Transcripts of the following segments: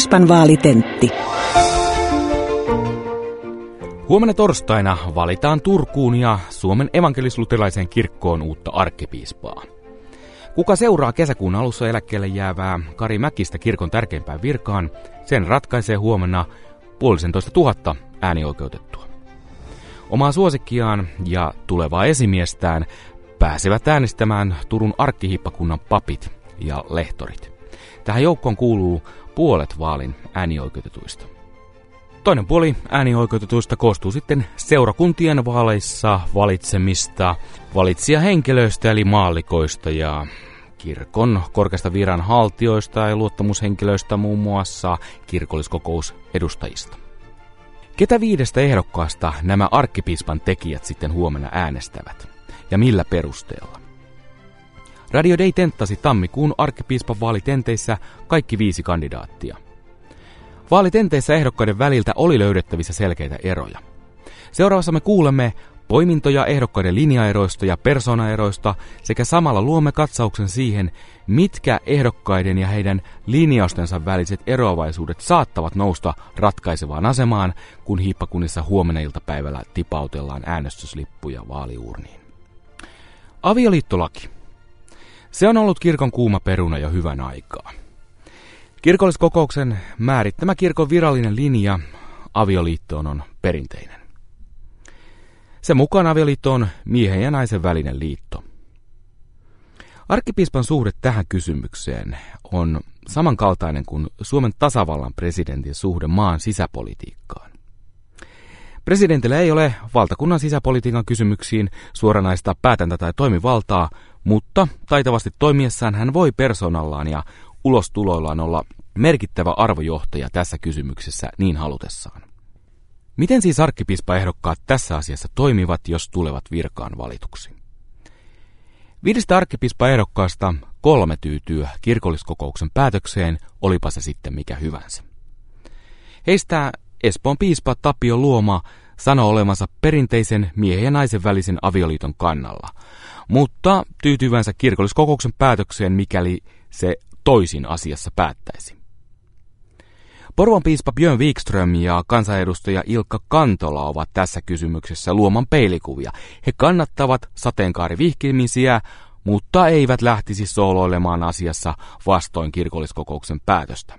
Piispan vaalitentti. Huomenna torstaina valitaan Turkuun ja Suomen evankelis-luterilaiseen kirkkoon uutta arkkipiispaa. Kuka seuraa kesäkuun alussa eläkkeelle jäävää Kari Mäkistä kirkon tärkeimpään virkaan, sen ratkaisee huomenna 500 äänioikeutettua. Omaa suosikkiaan ja tulevaa esimiestään pääsevät äänestämään Turun arkkihiippakunnan papit ja lehtorit. Tähän joukkoon kuuluu puolet vaalin äänioikeutetuista. Toinen puoli äänioikeutetuista koostuu sitten seurakuntien vaaleissa valitsemista valitsijahenkilöistä eli maallikoista ja kirkon korkeasta viranhaltijoista ja luottamushenkilöistä, muun muassa kirkolliskokousedustajista. Ketä 5 ehdokkaasta nämä arkkipiispan tekijät sitten huomenna äänestävät ja millä perusteella? Radio Day tenttasi tammikuun arkkipiispan vaalitenteissä kaikki 5 kandidaattia. Vaalitenteissä ehdokkaiden väliltä oli löydettävissä selkeitä eroja. Seuraavassa me kuulemme poimintoja ehdokkaiden linjaeroista ja persoonaeroista sekä samalla luomme katsauksen siihen, mitkä ehdokkaiden ja heidän linjaustensa väliset eroavaisuudet saattavat nousta ratkaisevaan asemaan, kun hiippakunnissa huomenna iltapäivällä tipautellaan äänestyslippuja vaaliuurniin. Avioliittolaki. Se on ollut kirkon kuuma peruna jo hyvän aikaa. Kirkolliskokouksen määrittämä kirkon virallinen linja avioliittoon on perinteinen. Sen mukaan avioliitto on miehen ja naisen välinen liitto. Arkkipiispan suhde tähän kysymykseen on samankaltainen kuin Suomen tasavallan presidentin suhde maan sisäpolitiikkaan. Presidentillä ei ole valtakunnan sisäpolitiikan kysymyksiin suoranaista päätäntä- tai toimivaltaa, mutta taitavasti toimiessaan hän voi persoonallaan ja ulostuloillaan olla merkittävä arvojohtaja tässä kysymyksessä niin halutessaan. Miten siis arkkipiispaehdokkaat tässä asiassa toimivat, jos tulevat virkaan valituksi? 5 arkkipiispaehdokkaasta 3 tyytyy kirkolliskokouksen päätökseen, olipa se sitten mikä hyvänsä. Heistä Espoon piispa Tapio Luoma sanoo olevansa perinteisen miehen ja naisen välisen avioliiton kannalla, mutta tyytyvänsä kirkolliskokouksen päätökseen, mikäli se toisin asiassa päättäisi. Porvoon piispa Björn Wikström ja kansanedustaja Ilkka Kantola ovat tässä kysymyksessä Luoman peilikuvia. He kannattavat sateenkaarivihkimisiä, mutta eivät lähtisi sooloilemaan asiassa vastoin kirkolliskokouksen päätöstä.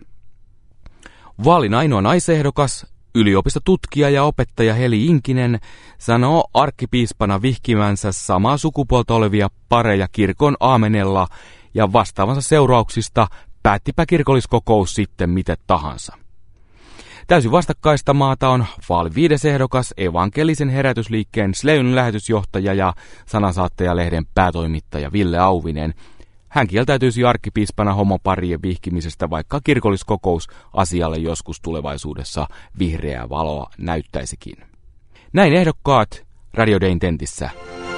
Vaalin ainoa naisehdokas, yliopistotutkija ja opettaja Heli Inkinen, sanoo arkkipiispana vihkimänsä samaa sukupuolta olevia pareja kirkon aamenella ja vastaavansa seurauksista päättipä kirkolliskokous sitten miten tahansa. Täysin vastakkaista maata on vaalin 5. ehdokas, evankelisen herätysliikkeen Sleyn lähetysjohtaja ja Sanansaattaja-lehden päätoimittaja Ville Auvinen. Hän kieltäytyisi arkkipiispana homoparien vihkimisestä, vaikka kirkolliskokous asialle joskus tulevaisuudessa vihreää valoa näyttäisikin. Näin ehdokkaat Radio Dayn tentissä.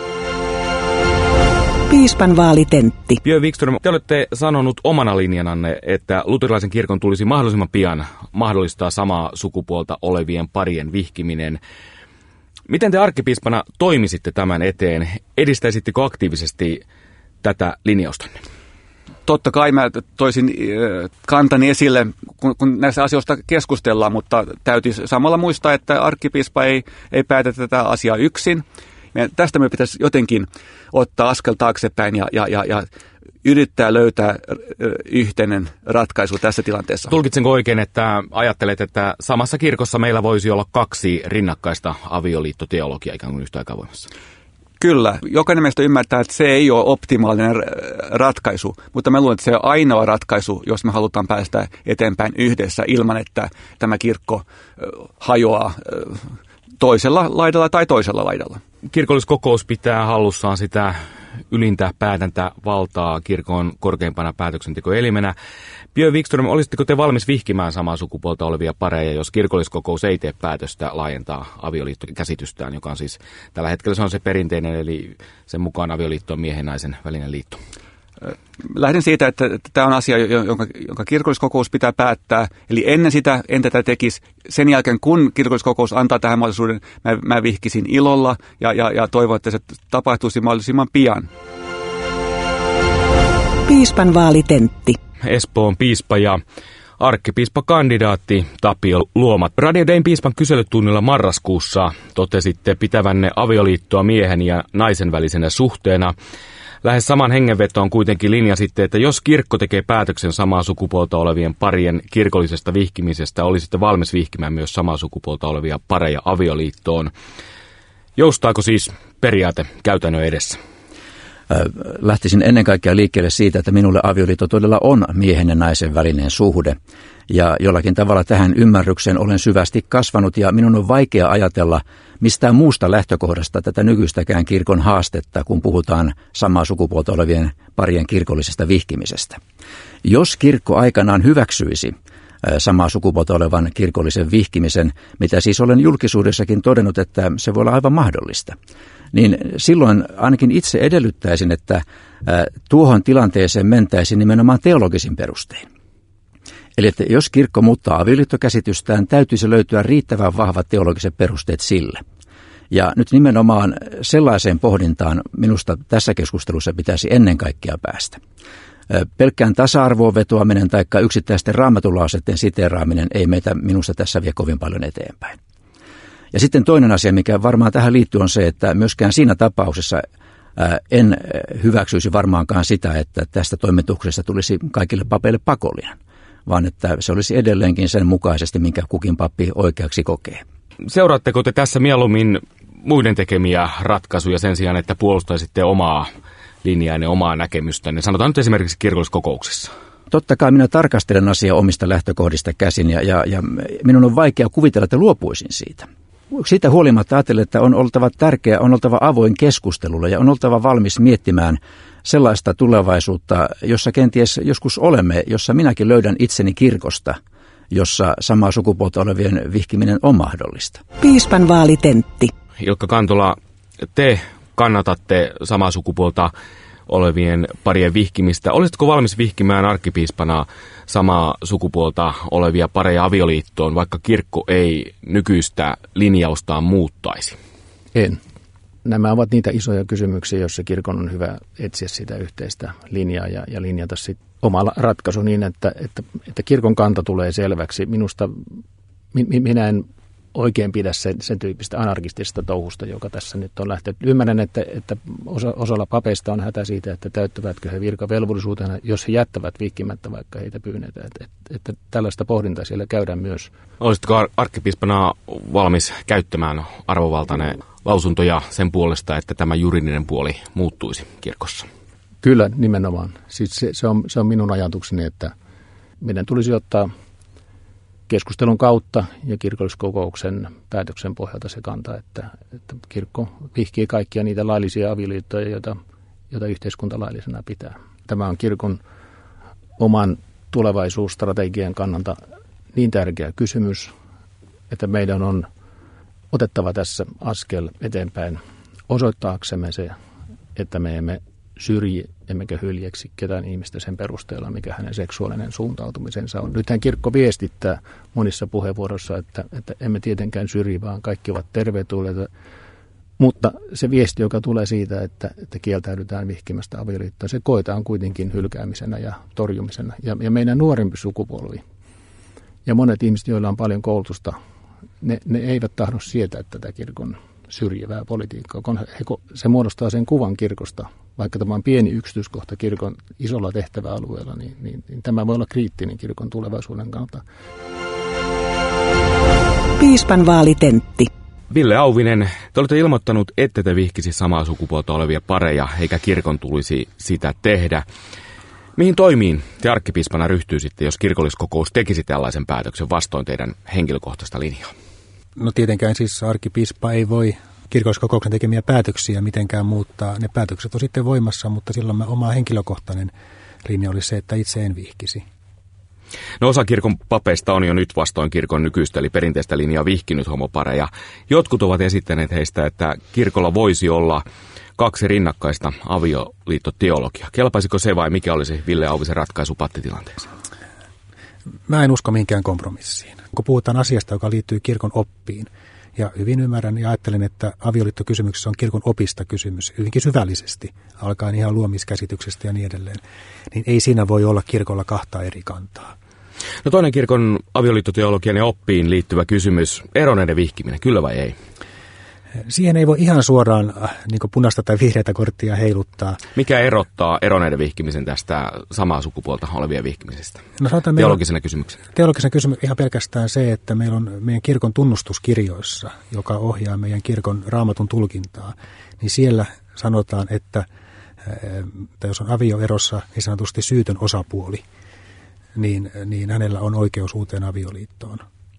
Piispan vaalitentti. Björn Wikström, te olette sanonut omana linjananne, että luterilaisen kirkon tulisi mahdollisimman pian mahdollistaa samaa sukupuolta olevien parien vihkiminen. Miten te arkkipiispana toimisitte tämän eteen? Edistäisittekö aktiivisesti tätä linjaustanne? Totta kai mä toisin kantani esille, kun näistä asioista keskustellaan, mutta täytyy samalla muistaa, että arkkipiispa ei päätä tätä asiaa yksin. Tästä me pitäisi jotenkin ottaa askel taaksepäin ja yrittää löytää yhteinen ratkaisu tässä tilanteessa. Tulkitsenko oikein, että ajattelet, että samassa kirkossa meillä voisi olla 2 rinnakkaista avioliittoteologiaa ikään kuin yhtä aikaa voimassa? Kyllä. Jokainen meistä ymmärtää, että se ei ole optimaalinen ratkaisu, mutta mä luulen, että se on ainoa ratkaisu, jos me halutaan päästä eteenpäin yhdessä ilman, että tämä kirkko hajoaa toisella laidalla tai toisella laidalla. Kirkolliskokous pitää hallussaan sitä ylintä päätäntävaltaa kirkon korkeimpana päätöksentekoelimenä. Björn Wikström, olisitteko te valmis vihkimään samaa sukupuolta olevia pareja, jos kirkolliskokous ei tee päätöstä laajentaa avioliittokäsitystään, joka on siis tällä hetkellä se on se perinteinen, eli sen mukaan avioliitto on miehen ja naisen välinen liitto? Lähden siitä, että tämä on asia, jonka kirkolliskokous pitää päättää. Eli ennen sitä en tätä tekisi. Sen jälkeen, kun kirkolliskokous antaa tähän mahdollisuuden, mä vihkisin ilolla ja toivon, että se tapahtuisi mahdollisimman pian. Piispan vaalitentti. Espoon piispa ja Arkkipiispakandidaatti Tapio Luoma. Radio Dayn piispan kyselytunnilla marraskuussa totesitte pitävänne avioliittoa miehen ja naisen välisenä suhteena. Lähes saman hengenvetoon kuitenkin linjasitte, että jos kirkko tekee päätöksen samaa sukupuolta olevien parien kirkollisesta vihkimisestä, olisitte valmis vihkimään myös samaa sukupuolta olevia pareja avioliittoon. Joustaako siis periaate käytännön edessä? Lähtisin ennen kaikkea liikkeelle siitä, että minulle avioliitto todella on miehen ja naisen välinen suhde. Ja jollakin tavalla tähän ymmärrykseen olen syvästi kasvanut ja minun on vaikea ajatella mistään muusta lähtökohdasta tätä nykyistäkään kirkon haastetta, kun puhutaan samaa sukupuolta olevien parien kirkollisesta vihkimisestä. Jos kirkko aikanaan hyväksyisi samaa sukupuolta olevan kirkollisen vihkimisen, mitä siis olen julkisuudessakin todennut, että se voi olla aivan mahdollista, niin silloin ainakin itse edellyttäisin, että tuohon tilanteeseen mentäisiin nimenomaan teologisin perustein. Eli että jos kirkko muuttaa avioliittokäsitystään, täytyisi löytyä riittävän vahvat teologiset perusteet sille. Ja nyt nimenomaan sellaiseen pohdintaan minusta tässä keskustelussa pitäisi ennen kaikkea päästä. Pelkkään tasa-arvoon vetoaminen tai yksittäisten raamatulauseiden siteeraaminen ei meitä minusta tässä vie kovin paljon eteenpäin. Ja sitten toinen asia, mikä varmaan tähän liittyy, on se, että myöskään siinä tapauksessa en hyväksyisi varmaankaan sitä, että tästä toimituksesta tulisi kaikille papeille pakollinen, vaan että se olisi edelleenkin sen mukaisesti, minkä kukin pappi oikeaksi kokee. Seuraatteko te tässä mieluummin muiden tekemiä ratkaisuja sen sijaan, että puolustaisitte omaa linjaanne, omaa näkemystänne? Sanotaan nyt esimerkiksi kirkolliskokouksissa. Totta kai minä tarkastelen asiaa omista lähtökohdista käsin ja minun on vaikea kuvitella, että luopuisin siitä. Siitä huolimatta ajattelen, että on oltava tärkeää, on oltava avoin keskustelulle ja on oltava valmis miettimään sellaista tulevaisuutta, jossa kenties joskus olemme, jossa minäkin löydän itseni kirkosta, jossa samaa sukupuolta olevien vihkiminen on mahdollista. Piispan vaalitentti. Ilkka Kantola, te kannatatte samaa sukupuolta olevien parien vihkimistä. Olisitko valmis vihkimään arkkipiispana samaa sukupuolta olevia pareja avioliittoon, vaikka kirkko ei nykyistä linjaustaan muuttaisi? En. Nämä ovat niitä isoja kysymyksiä, joissa kirkon on hyvä etsiä sitä yhteistä linjaa ja linjata sitten oma ratkaisu niin, että kirkon kanta tulee selväksi. Minusta minä en oikein pidä sen tyyppistä anarkistisesta touhusta, joka tässä nyt on lähtenyt. Ymmärrän, että osalla papeista on hätä siitä, että täyttävätkö he virkavelvollisuutena, jos he jättävät vihkimättä, vaikka heitä pyynnetään. Että tällaista pohdintaa siellä käydään myös. Olisitko arkkipiispana valmis käyttämään arvovaltainen lausuntoja sen puolesta, että tämä juridinen puoli muuttuisi kirkossa? Kyllä, nimenomaan. Siis se on minun ajatukseni, että meidän tulisi ottaa keskustelun kautta ja kirkolliskokouksen päätöksen pohjalta se kanta, että kirkko vihkii kaikkia niitä laillisia avioliittoja, joita yhteiskunta laillisena pitää. Tämä on kirkon oman tulevaisuusstrategian kannalta niin tärkeä kysymys, että meidän on otettava tässä askel eteenpäin osoittaaksemme se, että me emme syrji emmekä hyljeksi ketään ihmistä sen perusteella, mikä hänen seksuaalinen suuntautumisensa on. Nythän kirkko viestittää monissa puheenvuoroissa, että emme tietenkään syrji, vaan kaikki ovat tervetulleita. Mutta se viesti, joka tulee siitä, että kieltäydytään vihkimästä avioliittoa, se koetaan kuitenkin hylkäämisenä ja torjumisena. Ja meidän nuorempi sukupolvi ja monet ihmiset, joilla on paljon koulutusta, ne eivät tahdo sietää tätä kirkon syrjivää politiikkaa. Se muodostaa sen kuvan kirkosta, vaikka tämä on pieni yksityiskohta kirkon isolla tehtäväalueella, niin tämä voi olla kriittinen kirkon tulevaisuuden kannalta. Piispan vaalitentti. Ville Auvinen, te olette ilmoittanut, että te vihkisi samaa sukupuolta olevia pareja, eikä kirkon tulisi sitä tehdä. Mihin toimiin te arkkipiispana ryhtyisitte, jos kirkolliskokous tekisi tällaisen päätöksen vastoin teidän henkilökohtaista linjaa? No tietenkään siis arkkipiispa ei voi kirkolliskokouksen tekemiä päätöksiä mitenkään muuttaa. Ne päätökset on sitten voimassa, mutta silloin oma henkilökohtainen linja olisi se, että itse en vihkisi. No osa kirkon papeista on jo nyt vastoin kirkon nykyistä eli perinteistä linjaa vihkinyt homopareja. Jotkut ovat esittäneet heistä, että kirkolla voisi olla 2 rinnakkaista avioliittoteologiaa. Kelpaisiko se vai mikä olisi Ville Auvisen ratkaisu pattitilanteeseen? Mä en usko minkään kompromissiin. Kun puhutaan asiasta, joka liittyy kirkon oppiin, ja hyvin ymmärrän ja ajattelen, että avioliittokysymyksessä on kirkon opista kysymys hyvinkin syvällisesti, alkaen ihan luomiskäsityksestä ja niin edelleen, niin ei siinä voi olla kirkolla 2 eri kantaa. No toinen kirkon avioliittoteologian ja oppiin liittyvä kysymys, eroneiden vihkiminen, kyllä vai ei? Siihen ei voi ihan suoraan niin punaista tai vihreätä korttia heiluttaa. Mikä erottaa eroneiden vihkimisen tästä samaa sukupuolta olevien vihkimisestä? No, teologisena kysymyksenä. Teologisena kysymyksenä ihan pelkästään se, että meillä on meidän kirkon tunnustuskirjoissa, joka ohjaa meidän kirkon raamatun tulkintaa, niin siellä sanotaan, että jos on avioerossa niin sanotusti syytön osapuoli, niin hänellä on oikeus uuteen avioliittoon.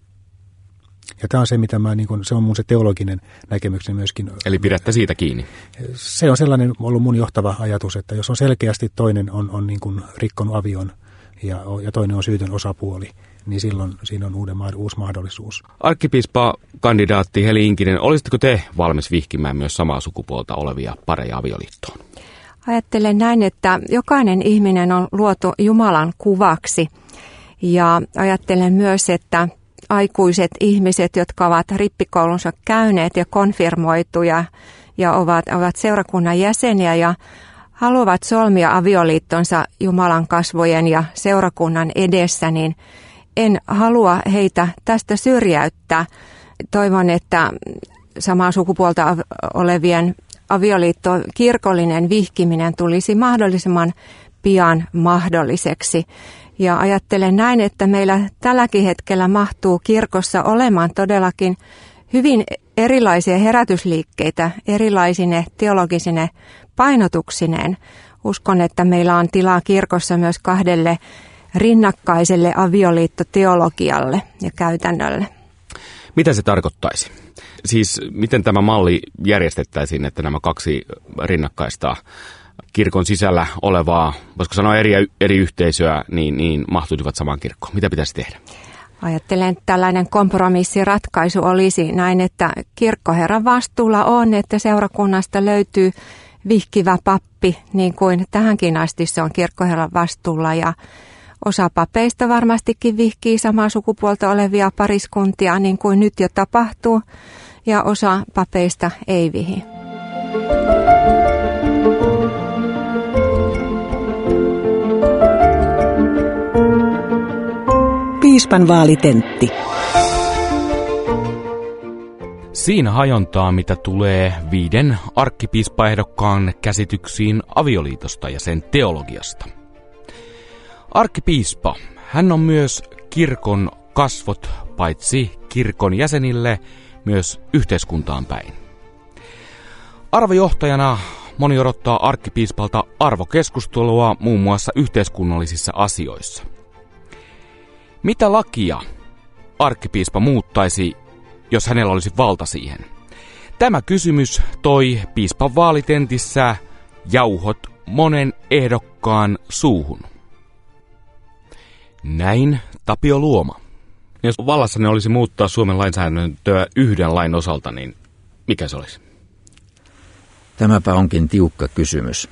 Ja tämä on se, mitä se on mun se teologinen näkemykseni myöskin. Eli pidätte siitä kiinni? Se on sellainen ollut mun johtava ajatus, että jos on selkeästi toinen on niin kuin rikkonut avion ja toinen on syytön osapuoli, niin silloin siinä on uusi mahdollisuus. Arkkipiispa-kandidaatti Heli Inkinen, olisitteko te valmis vihkimään myös samaa sukupuolta olevia pareja avioliittoon? Ajattelen näin, että jokainen ihminen on luotu Jumalan kuvaksi ja ajattelen myös, että aikuiset ihmiset, jotka ovat rippikoulunsa käyneet ja konfirmoituja ja ovat seurakunnan jäseniä ja haluavat solmia avioliittonsa Jumalan kasvojen ja seurakunnan edessä, niin en halua heitä tästä syrjäyttää. Toivon, että samaa sukupuolta olevien kirkollinen vihkiminen tulisi mahdollisimman pian mahdolliseksi. Ja ajattelen näin, että meillä tälläkin hetkellä mahtuu kirkossa olemaan todellakin hyvin erilaisia herätysliikkeitä, erilaisine teologisine painotuksineen. Uskon, että meillä on tilaa kirkossa myös kahdelle rinnakkaiselle avioliittoteologialle ja käytännölle. Mitä se tarkoittaisi? Siis miten tämä malli järjestettäisiin, että nämä kaksi rinnakkaista kirkon sisällä olevaa, voisiko sanoa eri yhteisöä, niin mahtuisivat samaan kirkkoon? Mitä pitäisi tehdä? Ajattelen, että tällainen kompromissiratkaisu olisi näin, että kirkkoherran vastuulla on, että seurakunnasta löytyy vihkivä pappi, niin kuin tähänkin asti se on kirkkoherran vastuulla. Ja osa papeista varmastikin vihkii samaa sukupuolta olevia pariskuntia, niin kuin nyt jo tapahtuu, ja osa papeista ei vihi. Piispan vaalitentti. Siinä hajontaa, mitä tulee 5 arkkipiispaehdokkaan käsityksiin avioliitosta ja sen teologiasta. Arkkipiispa, hän on myös kirkon kasvot paitsi kirkon jäsenille, myös yhteiskuntaan päin. Arvojohtajana moni odottaa arkkipiispalta arvokeskustelua muun muassa yhteiskunnallisissa asioissa. Mitä lakia arkkipiispa muuttaisi, jos hänellä olisi valta siihen? Tämä kysymys toi piispan vaalitentissä jauhot monen ehdokkaan suuhun. Näin Tapio Luoma. Jos vallassanne olisi muuttaa Suomen lainsäädäntöä yhden lain osalta, niin mikä se olisi? Tämäpä onkin tiukka kysymys.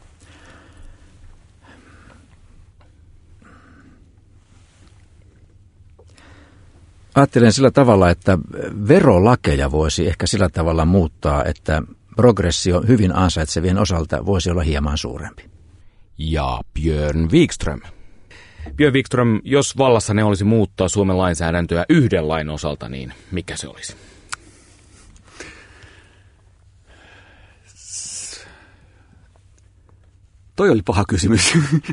Ajattelen sillä tavalla, että verolakeja voisi ehkä sillä tavalla muuttaa, että progressio hyvin ansaitsevien osalta voisi olla hieman suurempi. Ja Björn Wikström. Björn Wikström, jos vallassanne olisi muuttaa Suomen lainsäädäntöä yhden lain osalta, niin mikä se olisi? Toi oli paha kysymys.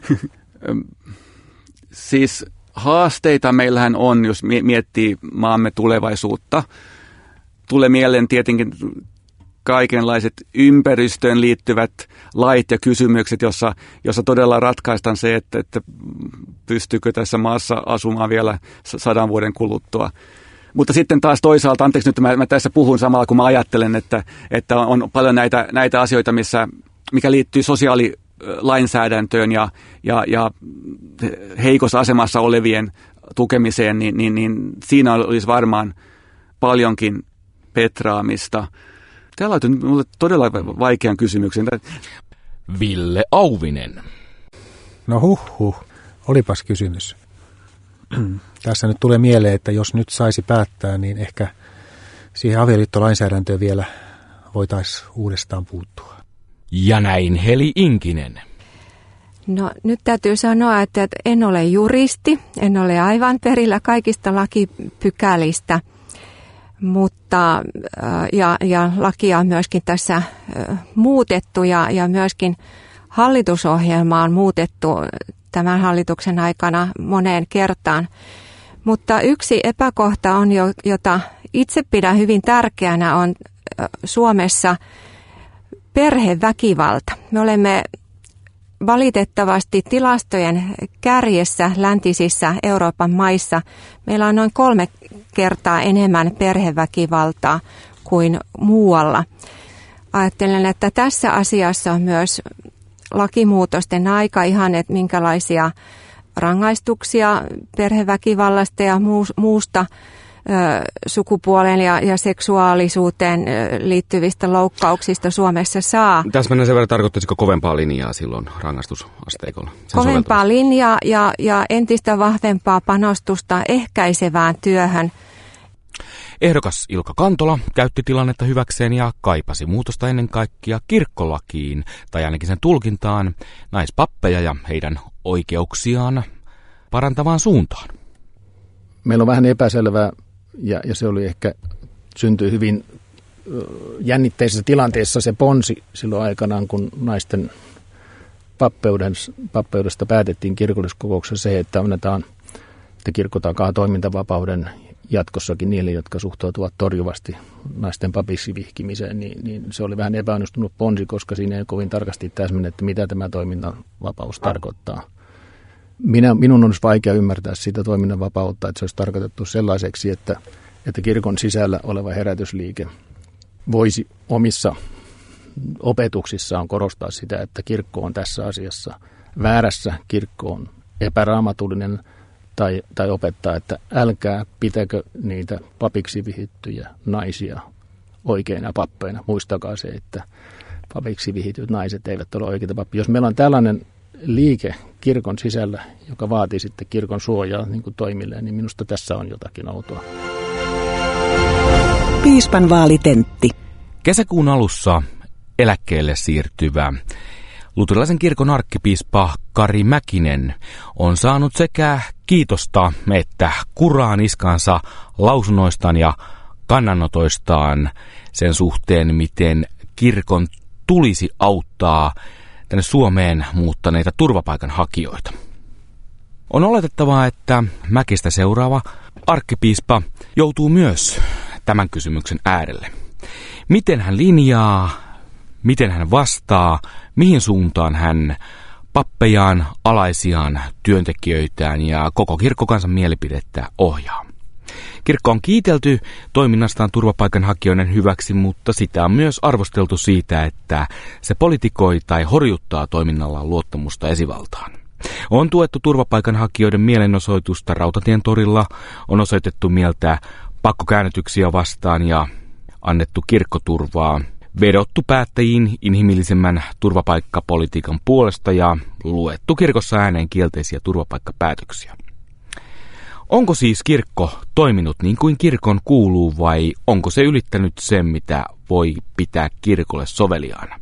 Siis haasteita meillähän on, jos miettii maamme tulevaisuutta. Tulee mieleen tietenkin kaikenlaiset ympäristöön liittyvät lait ja kysymykset, jossa todella ratkaistaan se, että pystyykö tässä maassa asumaan vielä 100 vuoden kuluttua. Mutta sitten taas toisaalta, anteeksi nyt mä tässä puhun samalla, kun mä ajattelen, että on paljon näitä asioita, mikä liittyy sosiaalilainsäädäntöön ja heikossa asemassa olevien tukemiseen, niin siinä olisi varmaan paljonkin petraamista. Tämä laitui minulle todella vaikean kysymyksen. Ville Auvinen. No olipas kysymys. Tässä nyt tulee mieleen, että jos nyt saisi päättää, niin ehkä siihen avioliittolainsäädäntöön vielä voitaisiin uudestaan puuttua. Ja näin Heli Inkinen. No nyt täytyy sanoa, että en ole juristi, en ole aivan perillä kaikista lakipykälistä, mutta ja lakia on myöskin tässä muutettu ja myöskin hallitusohjelma on muutettu tämän hallituksen aikana moneen kertaan. Mutta yksi epäkohta on, jota itse pidän hyvin tärkeänä, on Suomessa perheväkivalta. Me olemme valitettavasti tilastojen kärjessä läntisissä Euroopan maissa. Meillä on noin 3 kertaa enemmän perheväkivaltaa kuin muualla. Ajattelen, että tässä asiassa on myös lakimuutosten aika ihan, että minkälaisia rangaistuksia perheväkivallasta ja muusta sukupuoleen ja seksuaalisuuteen liittyvistä loukkauksista Suomessa saa. Täsmälleen sen verran tarkoittaisiko kovempaa linjaa silloin rangaistusasteikolla? Kovempaa linjaa ja entistä vahvempaa panostusta ehkäisevään työhön. Ehdokas Ilkka Kantola käytti tilannetta hyväkseen ja kaipasi muutosta ennen kaikkea kirkkolakiin, tai ainakin sen tulkintaan, naispappeja ja heidän oikeuksiaan parantavaan suuntaan. Meillä on vähän epäselvää, ja se oli ehkä, syntyi hyvin jännitteisessä tilanteessa se ponsi silloin aikanaan, kun naisten pappeudesta päätettiin kirkolliskokouksessa se, että annetaan, että kirkko takaa toimintavapauden jatkossakin niille, jotka suhtautuvat torjuvasti naisten papiksi vihkimiseen, niin se oli vähän epäonnistunut ponsi, koska siinä ei kovin tarkasti täsmennetty, mitä tämä toimintavapaus tarkoittaa. Minun olisi vaikea ymmärtää sitä toiminnanvapautta, että se olisi tarkoitettu sellaiseksi, että kirkon sisällä oleva herätysliike voisi omissa opetuksissaan korostaa sitä, että kirkko on tässä asiassa väärässä, kirkko on epäraamatullinen, tai opettaa, että älkää pitäkö niitä papiksi vihittyjä naisia oikeina pappeina. Muistakaa se, että papiksi vihityt naiset eivät ole oikeita pappeja. Jos meillä on tällainen liike kirkon sisällä, joka vaatii sitten kirkon suojaa niin kuin toimilleen, niin minusta tässä on jotakin outoa. Piispan vaalitentti. Kesäkuun alussa eläkkeelle siirtyvä luterilaisen kirkon arkkipiispa Kari Mäkinen on saanut sekä kiitosta että kuraa niskansa lausunnoistaan ja kannanotoistaan sen suhteen, miten kirkon tulisi auttaa tänne Suomeen muuttaneita turvapaikanhakijoita. On oletettavaa, että Mäkistä seuraava arkkipiispa joutuu myös tämän kysymyksen äärelle. Miten hän linjaa, miten hän vastaa, mihin suuntaan hän pappejaan, alaisiaan, työntekijöitään ja koko kirkkokansan mielipidettä ohjaa. Kirkko on kiitelty toiminnastaan turvapaikanhakijoiden hyväksi, mutta sitä on myös arvosteltu siitä, että se politikoi tai horjuttaa toiminnallaan luottamusta esivaltaan. On tuettu turvapaikanhakijoiden mielenosoitusta Rautatien torilla, on osoitettu mieltä pakkokäännytyksiä vastaan ja annettu kirkkoturvaa, vedottu päättäjiin inhimillisemmän turvapaikkapolitiikan puolesta ja luettu kirkossa ääneen kielteisiä turvapaikkapäätöksiä. Onko siis kirkko toiminut niin kuin kirkon kuuluu vai onko se ylittänyt sen, mitä voi pitää kirkolle soveliaana?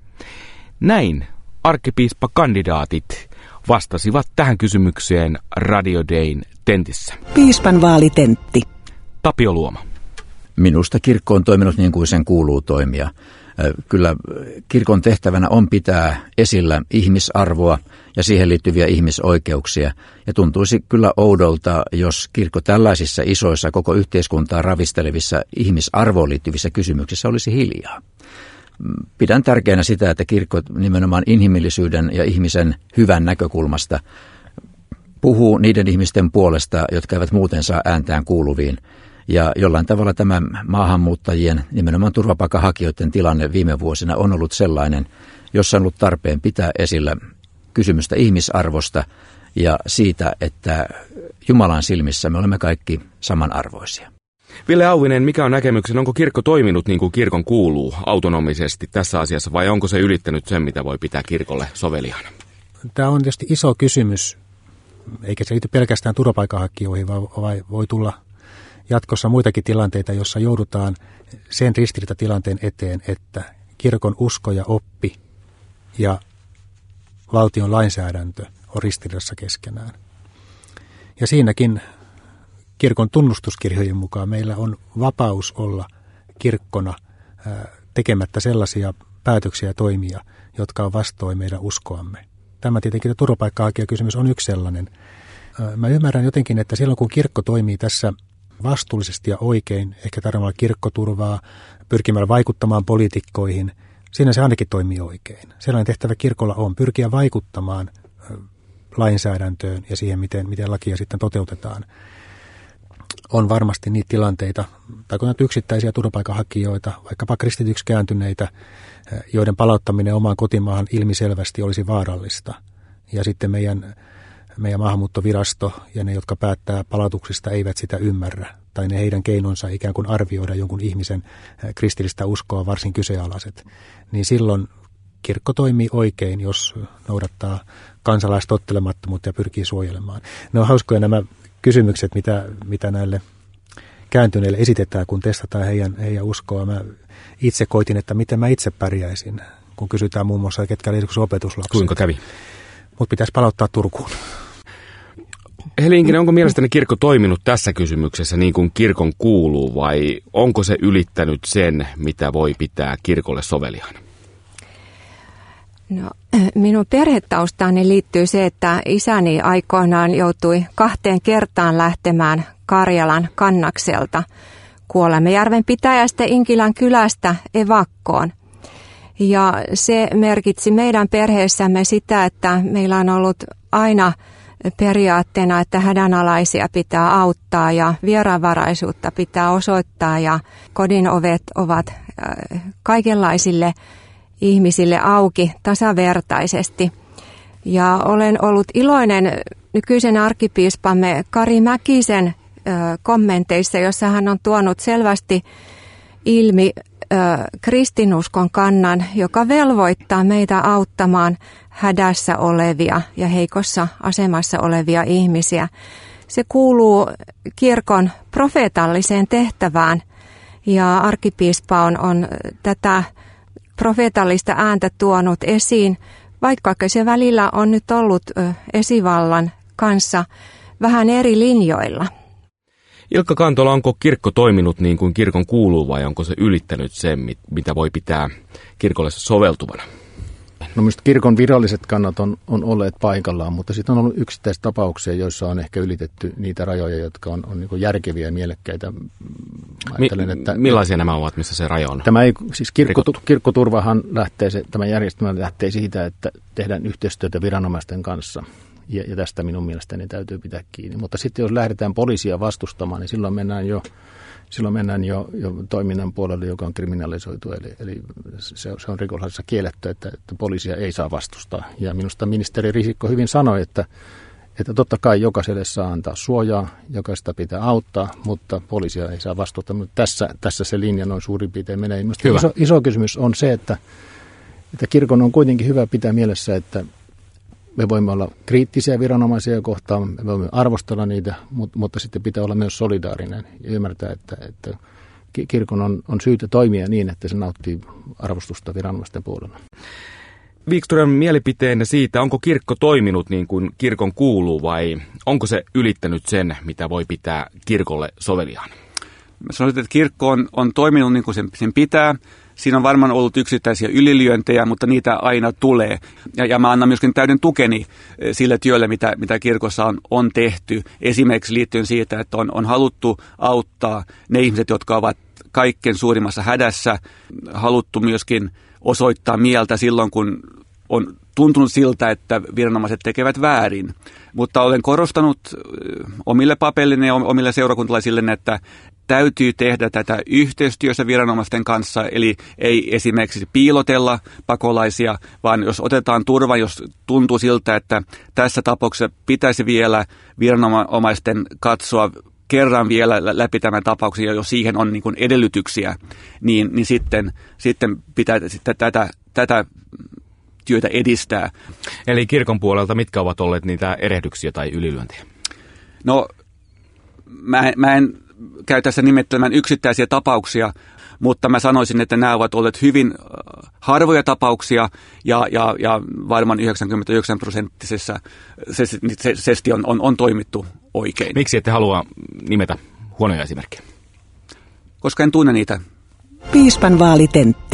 Näin arkkipiispakandidaatit vastasivat tähän kysymykseen Radio Dayn tentissä. Piispan vaalitentti. Tapio Luoma. Minusta kirkko on toiminut niin kuin sen kuuluu toimia. Kyllä kirkon tehtävänä on pitää esillä ihmisarvoa ja siihen liittyviä ihmisoikeuksia. Ja tuntuisi kyllä oudolta, jos kirkko tällaisissa isoissa koko yhteiskuntaa ravistelevissa ihmisarvoon liittyvissä kysymyksissä olisi hiljaa. Pidän tärkeänä sitä, että kirkko nimenomaan inhimillisyyden ja ihmisen hyvän näkökulmasta puhuu niiden ihmisten puolesta, jotka eivät muuten saa ääntään kuuluviin. Ja jollain tavalla tämä maahanmuuttajien, nimenomaan turvapaikanhakijoiden tilanne viime vuosina on ollut sellainen, jossa on ollut tarpeen pitää esillä kysymystä ihmisarvosta ja siitä, että Jumalan silmissä me olemme kaikki samanarvoisia. Ville Auvinen, mikä on näkemyksen? Onko kirkko toiminut niin kuin kirkon kuuluu autonomisesti tässä asiassa vai onko se ylittänyt sen, mitä voi pitää kirkolle soveliaana? Tämä on tietysti iso kysymys, eikä se liity pelkästään turvapaikanhakijoihin, vaan voi tulla jatkossa muitakin tilanteita, jossa joudutaan sen ristiriitatilanteen eteen, että kirkon usko ja oppi ja valtion lainsäädäntö on ristiriidassa keskenään. Ja siinäkin kirkon tunnustuskirjojen mukaan meillä on vapaus olla kirkkona tekemättä sellaisia päätöksiä ja toimia, jotka on vastoin meidän uskoamme. Tämä tietenkin turvapaikkahakijakysymys on yksi sellainen. Mä ymmärrän jotenkin, että silloin kun kirkko toimii tässä vastuullisesti ja oikein, ehkä tarjoamalla kirkkoturvaa, pyrkimällä vaikuttamaan poliitikkoihin, siinä se ainakin toimii oikein. Sellainen tehtävä kirkolla on pyrkiä vaikuttamaan lainsäädäntöön ja siihen, miten lakia sitten toteutetaan. On varmasti niitä tilanteita, tai kun on yksittäisiä turvapaikanhakijoita, vaikkapa kristityksi kääntyneitä, joiden palauttaminen omaan kotimaahan ilmiselvästi olisi vaarallista. Ja sitten meidän maahanmuuttovirasto ja ne, jotka päättää palautuksista, eivät sitä ymmärrä. Tai ne heidän keinonsa ikään kuin arvioida jonkun ihmisen kristillistä uskoa varsin kyseenalaiset. Niin silloin kirkko toimii oikein, jos noudattaa kansalaistottelemattomuutta ja pyrkii suojelemaan. Ne on hauskoja nämä kysymykset, mitä näille kääntyneille esitetään, kun testataan heidän uskoa. Mä itse koitin, että miten mä itse pärjäisin, kun kysytään muun muassa, ketkä oli opetuslapset. Kuinka kävi? Mut pitäisi palauttaa Turkuun. Heli Inkinen, onko mielestäni kirkko toiminut tässä kysymyksessä niin kuin kirkon kuuluu, vai onko se ylittänyt sen, mitä voi pitää kirkolle soveliaan? No, minun perhetaustaani liittyy se, että isäni aikoinaan joutui 2 kertaan lähtemään Karjalan Kannakselta Kuolemejärven pitäjästä Inkilän kylästä evakkoon. Ja se merkitsi meidän perheessämme sitä, että meillä on ollut aina periaatteena, että hädänalaisia pitää auttaa ja vieraanvaraisuutta pitää osoittaa ja kodin ovet ovat kaikenlaisille ihmisille auki tasavertaisesti. Ja olen ollut iloinen nykyisen arkkipiispamme Kari Mäkisen kommenteissa, jossa hän on tuonut selvästi ilmi kristinuskon kannan, joka velvoittaa meitä auttamaan hädässä olevia ja heikossa asemassa olevia ihmisiä. Se kuuluu kirkon profeetalliseen tehtävään ja arkkipiispa on tätä profeetallista ääntä tuonut esiin, vaikka se välillä on nyt ollut esivallan kanssa vähän eri linjoilla. Ilkka Kantola, onko kirkko toiminut niin kuin kirkon kuuluu vai onko se ylittänyt sen, mitä voi pitää kirkolle soveltuvana? No minusta kirkon viralliset kannat on olleet paikallaan, mutta sitten on ollut yksittäisiä tapauksia, joissa on ehkä ylitetty niitä rajoja, jotka on niin kuin järkeviä ja mielekkäitä. Millaisia nämä ovat, missä se raja on? Tämä ei, siis kirkkoturvahan tämä järjestelmä lähtee siitä, että tehdään yhteistyötä viranomaisten kanssa. Ja tästä minun mielestäni täytyy pitää kiinni. Mutta sitten jos lähdetään poliisia vastustamaan, niin silloin mennään jo toiminnan puolelle, joka on kriminalisoitu. Eli se on rikollisessa kielletty, että poliisia ei saa vastustaa. Ja minusta ministeri Risikko hyvin sanoi, että totta kai jokaiselle saa antaa suojaa, jokaista pitää auttaa, mutta poliisia ei saa vastustaa. Mutta tässä se linja noin suurin piirtein menee. Iso kysymys on se, että kirkon on kuitenkin hyvä pitää mielessä, että me voimme olla kriittisiä viranomaisia kohtaan, me voimme arvostella niitä, mutta sitten pitää olla myös solidaarinen ja ymmärtää, että kirkon on syytä toimia niin, että se nauttii arvostusta viranomaisten puolella. Wikström, mielipiteenne siitä, onko kirkko toiminut niin kuin kirkon kuuluu vai onko se ylittänyt sen, mitä voi pitää kirkolle soveliaan? Mä sanoisin, että kirkko on toiminut niin kuin sen pitää. Siinä on varmaan ollut yksittäisiä ylilyöntejä, mutta niitä aina tulee. Ja mä annan myöskin täyden tukeni sille työlle, mitä kirkossa on tehty. Esimerkiksi liittyen siitä, että on haluttu auttaa ne ihmiset, jotka ovat kaikkein suurimmassa hädässä. Haluttu myöskin osoittaa mieltä silloin, kun on tuntunut siltä, että viranomaiset tekevät väärin. Mutta olen korostanut omille papelline ja omille seurakuntalaisille, että täytyy tehdä tätä yhteistyössä viranomaisten kanssa, eli ei esimerkiksi piilotella pakolaisia, vaan jos otetaan turva, jos tuntuu siltä, että tässä tapauksessa pitäisi vielä viranomaisten katsoa kerran vielä läpi tämän tapauksen, ja jos siihen on niin kuin edellytyksiä, niin sitten pitää tätä työtä edistää. Eli kirkon puolelta mitkä ovat olleet niitä erehdyksiä tai ylilyöntejä? No, mä en käy tässä nimettelemään yksittäisiä tapauksia, mutta mä sanoisin, että nämä ovat olleet hyvin harvoja tapauksia ja varmaan 99% on toimittu oikein. Miksi ette halua nimetä huonoja esimerkkejä? Koska en tunne niitä. Piispan vaalitentti.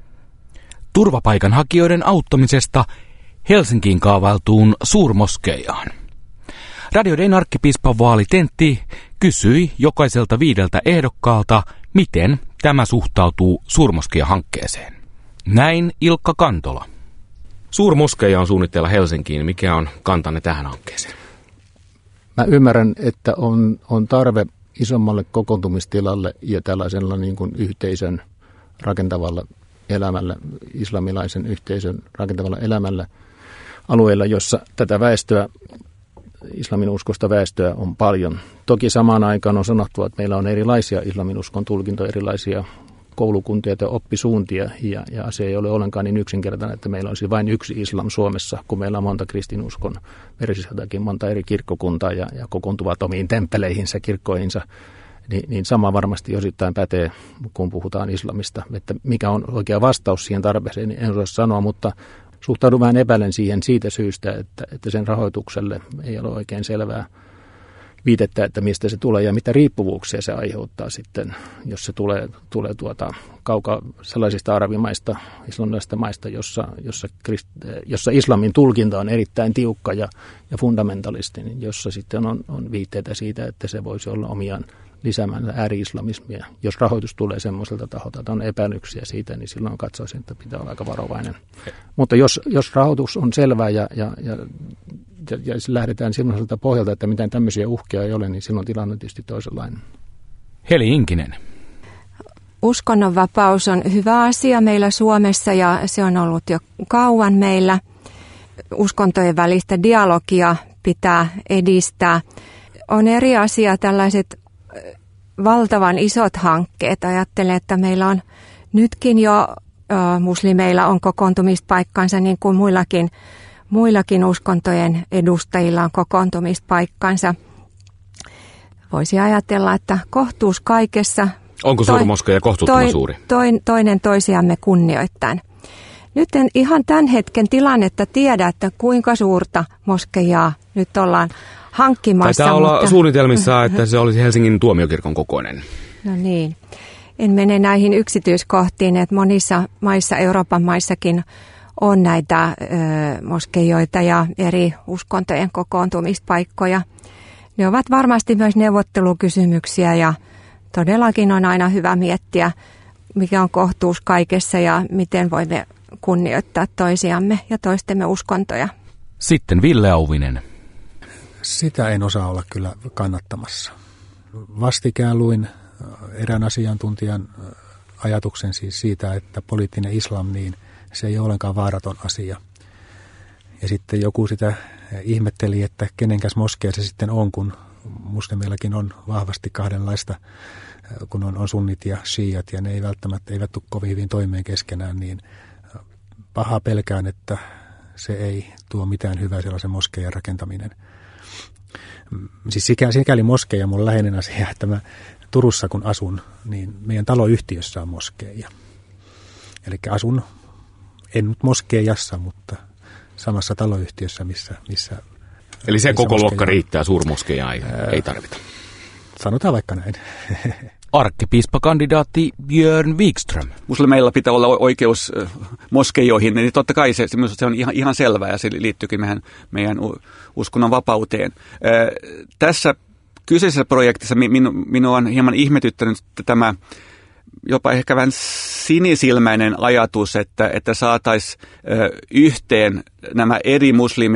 Turvapaikanhakijoiden auttamisesta Helsinkiin kaavailtuun suurmoskeijaan. Radio Dayn arkkipiispan vaalitentti kysyi jokaiselta 5 ehdokkaalta, miten tämä suhtautuu suurmoskeija-hankkeeseen. Näin Ilkka Kantola. Suurmoskeija on suunnitteilla Helsinkiin. Mikä on kantanne tähän hankkeeseen? Mä ymmärrän, että on tarve isommalle kokoontumistilalle ja tällaisella niin kuin yhteisön rakentavalla elämällä, islamilaisen yhteisön rakentavalla elämällä alueella, jossa tätä väestöä, islamin uskosta väestöä on paljon. Toki samaan aikaan on sanottu, että meillä on erilaisia islamin uskon tulkintoja, erilaisia koulukuntia ja oppisuuntia, ja asia ei ole ollenkaan niin yksinkertainen, että meillä olisi vain yksi islam Suomessa, kun meillä on monta kristinuskon versiota, monta eri kirkkokuntaa ja kokoontuvat omiin temppeleihinsä, kirkkoihinsa, niin sama varmasti osittain pätee, kun puhutaan islamista. Että mikä on oikea vastaus siihen tarpeeseen, niin en osaa sanoa, mutta suhtaudun vähän epäilen siihen siitä syystä, että sen rahoitukselle ei ole oikein selvää viitettä, että mistä se tulee ja mitä riippuvuuksia se aiheuttaa sitten, jos se tulee kaukaa sellaisista arabimaista, islamilaisista maista, jossa islamin tulkinta on erittäin tiukka ja fundamentalisti, niin jossa sitten on viitteitä siitä, että se voisi olla omiaan lisäämään ääri-islamismia. Jos rahoitus tulee semmoiselta taholta, että on epäilyksiä siitä, niin silloin katsoisin, että pitää olla aika varovainen. Mutta jos rahoitus on selvää ja lähdetään sellaiselta pohjalta, että mitään tämmöisiä uhkia ei ole, niin silloin tilanne on tietysti toisenlainen. Heli Inkinen. Uskonnonvapaus on hyvä asia meillä Suomessa ja se on ollut jo kauan meillä. Uskontojen välistä dialogia pitää edistää. On eri asia tällaiset valtavan isot hankkeet. Ajattelen, että meillä on nytkin jo muslimeilla on kokoontumispaikkansa niin kuin muillakin uskontojen edustajilla on kokoontumispaikkansa. Voisi ajatella, että kohtuus kaikessa. Onko suurmoskeija kohtuuttoman suuri? Toinen toisiamme kunnioittain. Nyt en ihan tämän hetken tilannetta tiedä, että kuinka suurta moskeijaa nyt ollaan hankkimassa. Taitaa olla suunnitelmissa, että se olisi Helsingin tuomiokirkon kokoinen. No niin. En mene näihin yksityiskohtiin, että monissa maissa, Euroopan maissakin on näitä moskeijoita ja eri uskontojen kokoontumispaikkoja. Ne ovat varmasti myös neuvottelukysymyksiä ja todellakin on aina hyvä miettiä, mikä on kohtuus kaikessa ja miten voimme kunnioittaa toisiamme ja toistemme uskontoja. Sitten Ville Auvinen. Sitä en osaa olla kyllä kannattamassa. Vastikään luin erään asiantuntijan ajatuksen siis siitä, että poliittinen islam, niin se ei ole ollenkaan vaaraton asia. Ja sitten joku sitä ihmetteli, että kenenkäs moskea se sitten on, kun muslimeillakin on vahvasti kahdenlaista, kun on sunnit ja shiiat, ja ne ei välttämättä eivät tule kovin hyvin toimeen keskenään, niin paha pelkään, että se ei tuo mitään hyvää sellaisen moskeijan rakentaminen. Siis sikäli moskeija mun läheinen asia, että mä Turussa kun asun, niin meidän taloyhtiössä on moskeija. Eli asun, en nyt moskeijassa, mutta samassa taloyhtiössä, missä eli se koko luokka riittää, suurmoskeijaa ei tarvita. Sanotaan vaikka näin. Arkkipiispakandidaatti Björn Wikström. Muslimeilla pitää olla oikeus moskeijoihin, niin totta kai se on ihan selvää ja se liittyykin meidän uskonnon vapauteen. Tässä kyseisessä projektissa minua on hieman ihmetyttänyt tämä jopa ehkä vähän sinisilmäinen ajatus, että saataisiin yhteen nämä eri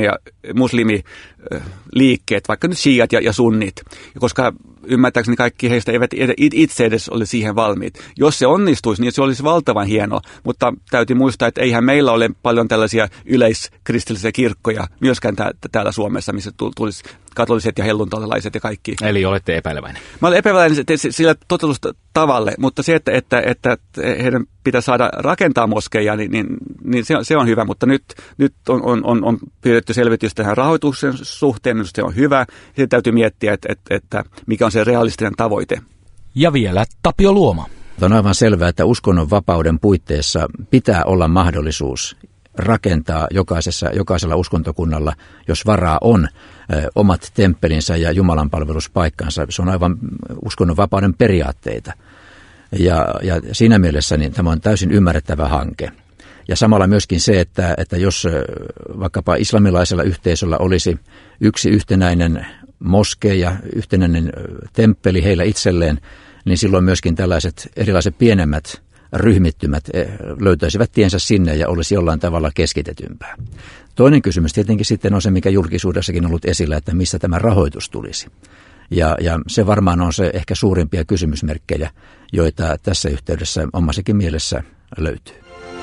muslimiliikkeet, vaikka nyt shiiat ja sunnit, koska ymmärtääkseni kaikki heistä eivät itse edes ole siihen valmiit. Jos se onnistuisi, niin se olisi valtavan hienoa, mutta täytyy muistaa, että eihän meillä ole paljon tällaisia yleiskristillisiä kirkkoja myöskään täällä Suomessa, missä tulisi katoliset ja helluntalaiset ja kaikki. Eli olette epäileväinen. Mä olen epäileväinen sillä toteutustavalla, mutta se, että heidän pitää saada rakentaa moskeja, niin se on hyvä, mutta nyt on pyydetty selvitys tähän rahoituksen suhteen, niin se on hyvä. Sitten täytyy miettiä, että mikä on se realistinen tavoite. Ja vielä Tapio Luoma. On aivan selvää, että uskonnonvapauden puitteissa pitää olla mahdollisuus rakentaa jokaisella uskontokunnalla, jos varaa on, omat temppelinsä ja jumalanpalveluspaikkansa. Se on aivan uskonnonvapauden periaatteita. Ja siinä mielessä niin tämä on täysin ymmärrettävä hanke. Ja samalla myöskin se, että jos vaikkapa islamilaisella yhteisöllä olisi yksi yhtenäinen moskeja, yhtenäinen temppeli heillä itselleen, niin silloin myöskin tällaiset erilaiset pienemmät ryhmittymät löytäisivät tiensä sinne ja olisi jollain tavalla keskitetympää. Toinen kysymys tietenkin sitten on se, mikä julkisuudessakin on ollut esillä, että mistä tämä rahoitus tulisi. Ja se varmaan on se ehkä suurimpia kysymysmerkkejä, joita tässä yhteydessä omassakin mielessä löytyy.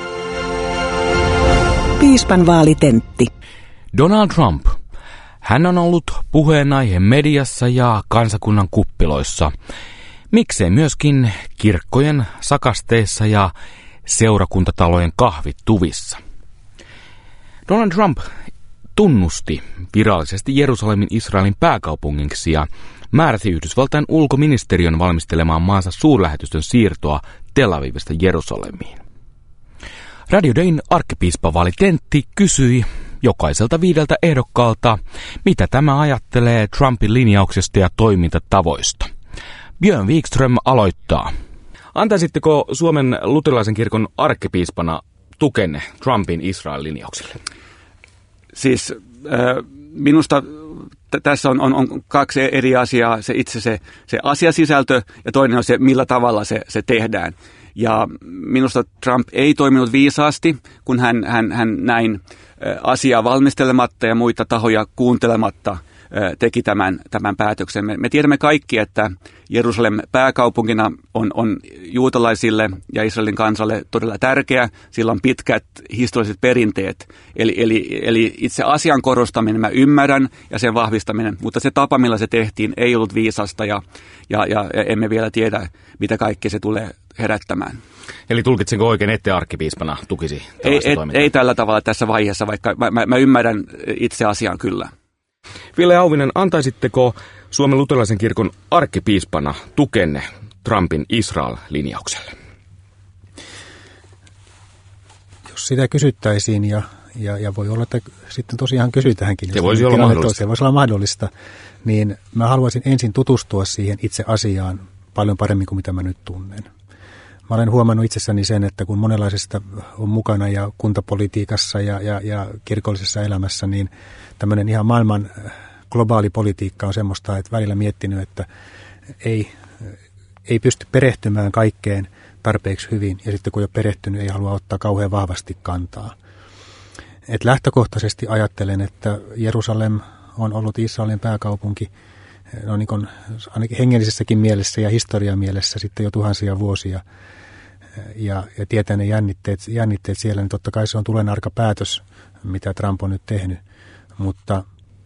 Piispan vaalitentti. Donald Trump. Hän on ollut puheenaihe mediassa ja kansakunnan kuppiloissa. Miksei myöskin kirkkojen sakasteissa ja seurakuntatalojen kahvituvissa. Donald Trump tunnusti virallisesti Jerusalemin Israelin pääkaupungiksi ja määräsi Yhdysvaltain ulkoministeriön valmistelemaan maansa suurlähetystön siirtoa Tel Avivista Jerusalemiin. Radio Dayn arkkipiispavaali-tentti kysyi jokaiselta 5 ehdokkaalta, mitä tämä ajattelee Trumpin linjauksesta ja toimintatavoista. Björn Wikström aloittaa. Antaisitteko Suomen luterilaisen kirkon arkkipiispana tukenne Trumpin Israel-linjauksille? Siis minusta tässä on 2 eri asiaa, se asiasisältö ja toinen on se, millä tavalla se tehdään. Ja minusta Trump ei toiminut viisaasti, kun hän näin asiaa valmistelematta ja muita tahoja kuuntelematta teki tämän päätöksen. Me tiedämme kaikki, että Jerusalem pääkaupunkina on juutalaisille ja Israelin kansalle todella tärkeä. Sillä on pitkät historialliset perinteet. Eli itse asian korostaminen mä ymmärrän ja sen vahvistaminen, mutta se tapa, millä se tehtiin, ei ollut viisasta ja emme vielä tiedä, mitä kaikkea se tulee herättämään. Eli tulkitsenko oikein, ettei arkkipiispana tukisi tällaista toimintaa? Ei tällä tavalla tässä vaiheessa, vaikka mä ymmärrän itse asian kyllä. Ville Auvinen, antaisitteko Suomen luterilaisen kirkon arkkipiispana tukenne Trumpin Israel-linjaukselle? Jos sitä kysyttäisiin ja voi olla, että sitten tosiaan kysytäänkin. Se voisi olla mahdollista. Se voisi olla mahdollista, niin mä haluaisin ensin tutustua siihen itse asiaan paljon paremmin kuin mitä mä nyt tunnen. Mä olen huomannut itsessäni sen, että kun monenlaisesta on mukana ja kuntapolitiikassa ja kirkollisessa elämässä, niin tämmöinen ihan maailman globaali politiikka on semmoista, että välillä miettinyt, että ei pysty perehtymään kaikkeen tarpeeksi hyvin ja sitten kun jo perehtynyt, ei halua ottaa kauhean vahvasti kantaa. Et lähtökohtaisesti ajattelen, että Jerusalem on ollut Israelin pääkaupunki no niin kuin ainakin hengellisessäkin mielessä ja historian mielessä sitten jo tuhansia vuosia ja tietää ne jännitteet siellä, niin totta kai se on tulenarka päätös, mitä Trump on nyt tehnyt, mutta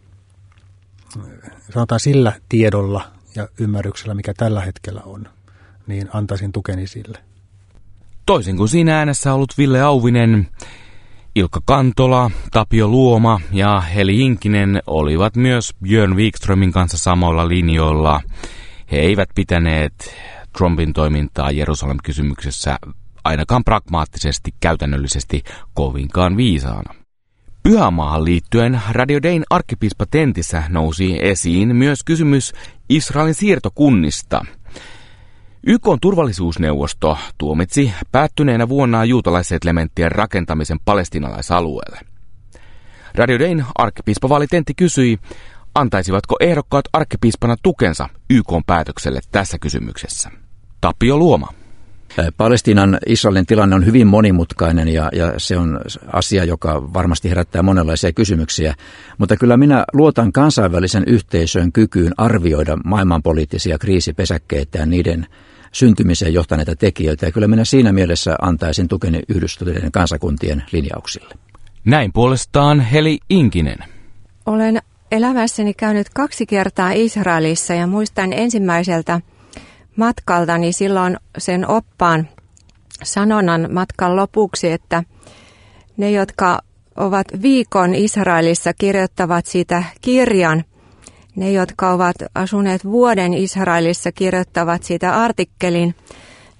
sanotaan sillä tiedolla ja ymmärryksellä, mikä tällä hetkellä on, niin antaisin tukeni sille. Toisin kuin siinä äänessä ollut Ville Auvinen, Ilkka Kantola, Tapio Luoma ja Heli Inkinen olivat myös Björn Wikströmin kanssa samoilla linjoilla. He eivät pitäneet Trumpin toimintaa Jerusalem-kysymyksessä ainakaan pragmaattisesti, käytännöllisesti kovinkaan viisaana. Pyhämaahan liittyen Radio Dayn arkkipiispatentissä nousi esiin myös kysymys Israelin siirtokunnista. YK:n turvallisuusneuvosto tuomitsi päättyneenä vuonna juutalaissetlementtien rakentamisen palestiinalaisalueelle. Radio Dayn arkkipiispavaali-tentti kysyi, antaisivatko ehdokkaat arkkipiispana tukensa YK:n päätökselle tässä kysymyksessä. Tapio Luoma. Palestiinan Israelin tilanne on hyvin monimutkainen ja se on asia, joka varmasti herättää monenlaisia kysymyksiä. Mutta kyllä minä luotan kansainvälisen yhteisön kykyyn arvioida maailmanpoliittisia kriisipesäkkeitä ja niiden syntymiseen johtaneita tekijöitä. Ja kyllä minä siinä mielessä antaisin tukeni Yhdistyneiden kansakuntien linjauksille. Näin puolestaan Heli Inkinen. Olen elämässäni käynyt 2 kertaa Israelissa ja muistan ensimmäiseltä matkaltani silloin sen oppaan sanonnan matkan lopuksi, että ne, jotka ovat viikon Israelissa, kirjoittavat siitä kirjan. Ne, jotka ovat asuneet vuoden Israelissa, kirjoittavat siitä artikkelin.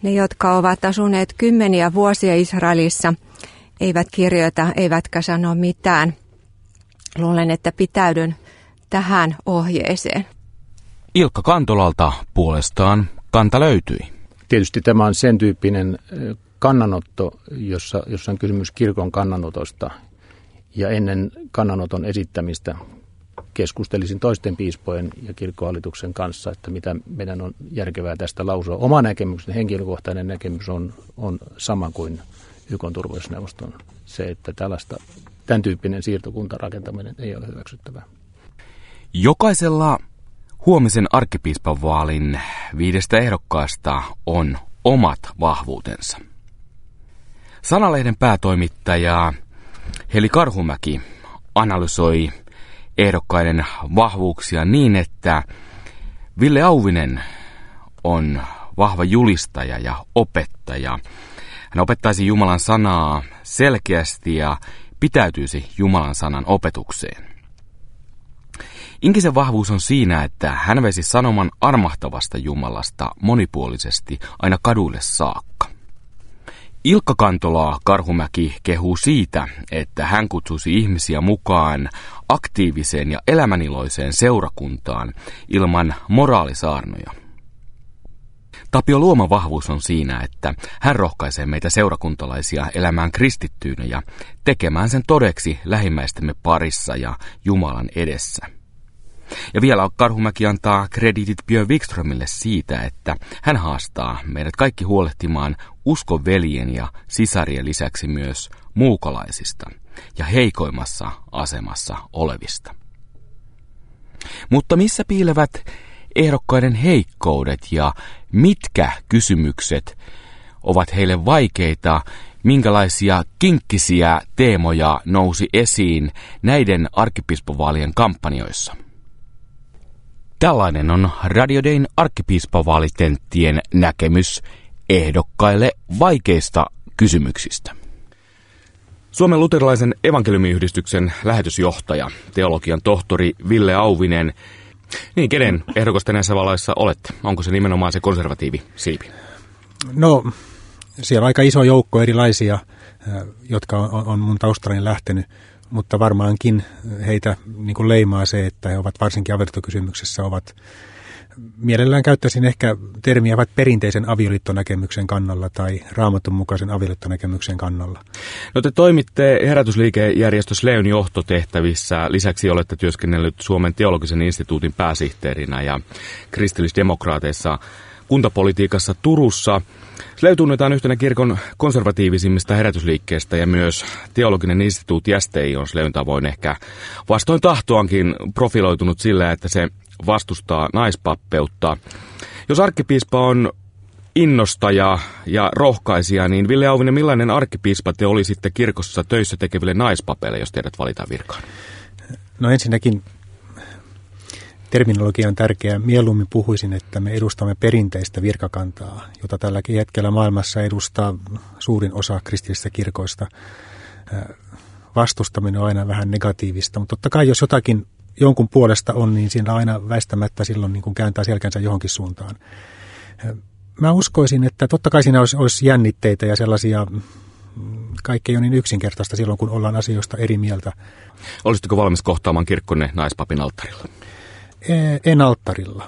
Ne, jotka ovat asuneet kymmeniä vuosia Israelissa, eivät kirjoita, eivätkä sano mitään. Luulen, että pitäydyn tähän ohjeeseen. Ilkka Kantolalta puolestaan kanta löytyi. Tietysti tämä on sen tyyppinen kannanotto, jossa on kysymys kirkon kannanotosta. Ja ennen kannanoton esittämistä keskustelisin toisten piispojen ja kirkkohallituksen kanssa, että mitä meidän on järkevää tästä lausua. Oma näkemyksen, henkilökohtainen näkemys on sama kuin YK:n turvallisuusneuvoston. Se, että tämän tyyppinen siirtokuntarakentaminen ei ole hyväksyttävää. Jokaisella huomisen arkkipiispan vaalin 5 ehdokkaasta on omat vahvuutensa. Sanalehden päätoimittaja Heli Karhumäki analysoi ehdokkaiden vahvuuksia niin, että Ville Auvinen on vahva julistaja ja opettaja. Hän opettaisi Jumalan sanaa selkeästi ja pitäytyisi Jumalan sanan opetukseen. Inkisen vahvuus on siinä, että hän vesi sanoman armahtavasta Jumalasta monipuolisesti aina kaduille saakka. Ilkka Kantolaa Karhumäki kehuu siitä, että hän kutsuisi ihmisiä mukaan aktiiviseen ja elämäniloiseen seurakuntaan ilman moraalisaarnoja. Tapio Luoman vahvuus on siinä, että hän rohkaisee meitä seurakuntalaisia elämään kristittyinä ja tekemään sen todeksi lähimmäistemme parissa ja Jumalan edessä. Ja vielä Karhumäki antaa krediitit Björn Wikströmille siitä, että hän haastaa meidät kaikki huolehtimaan uskon veljen ja sisarien lisäksi myös muukalaisista ja heikoimmassa asemassa olevista. Mutta missä piilevät ehdokkaiden heikkoudet ja mitkä kysymykset ovat heille vaikeita, minkälaisia kinkkisiä teemoja nousi esiin näiden arkkipiispavaalien kampanjoissa? Tällainen on Radio Dayn arkkipiispavaalitenttien näkemys ehdokkaille vaikeista kysymyksistä. Suomen luterilaisen evankeliumiyhdistyksen lähetysjohtaja, teologian tohtori Ville Auvinen. Niin, kenen ehdokasta näissä vaaleissa olette? Onko se nimenomaan se konservatiivi siipi? No, siellä on aika iso joukko erilaisia, jotka on mun taustallani lähtenyt, mutta varmaankin heitä niin kuin leimaa se, että he ovat varsinkin avioliittokysymyksessä mielellään käyttäisin ehkä termiä perinteisen avioliittonäkemyksen kannalla tai Raamatun mukaisen avioliittonäkemyksen kannalla. No te toimitte herätysliikejärjestö Sleyn johtotehtävissä. Lisäksi olette työskennellyt Suomen teologisen instituutin pääsihteerinä ja kristillisdemokraateissa kuntapolitiikassa Turussa. Sley tunnetaan yhtenä kirkon konservatiivisimmista herätysliikkeistä ja myös teologinen instituutti STI on Sleyn tavoin ehkä vastoin tahtoankin profiloitunut sillä, että se vastustaa naispappeutta. Jos arkkipiispa on innostaja ja rohkaisija, niin Ville Auvinen, millainen arkkipiispa te olisitte kirkossa töissä tekeville naispapeille, jos teidät valitaan virkaan? No ensinnäkin terminologia on tärkeä. Mieluummin puhuisin, että me edustamme perinteistä virkakantaa, jota tälläkin hetkellä maailmassa edustaa suurin osa kristillisistä kirkoista. Vastustaminen on aina vähän negatiivista, mutta totta kai jos jonkun puolesta on, niin siinä aina väistämättä silloin niin kuin kääntää selkänsä johonkin suuntaan. Mä uskoisin, että totta kai siinä olisi jännitteitä ja sellaisia, kaikki ei ole niin yksinkertaista silloin, kun ollaan asioista eri mieltä. Olisitko valmis kohtaamaan kirkkonne naispapin alttarilla? En alttarilla.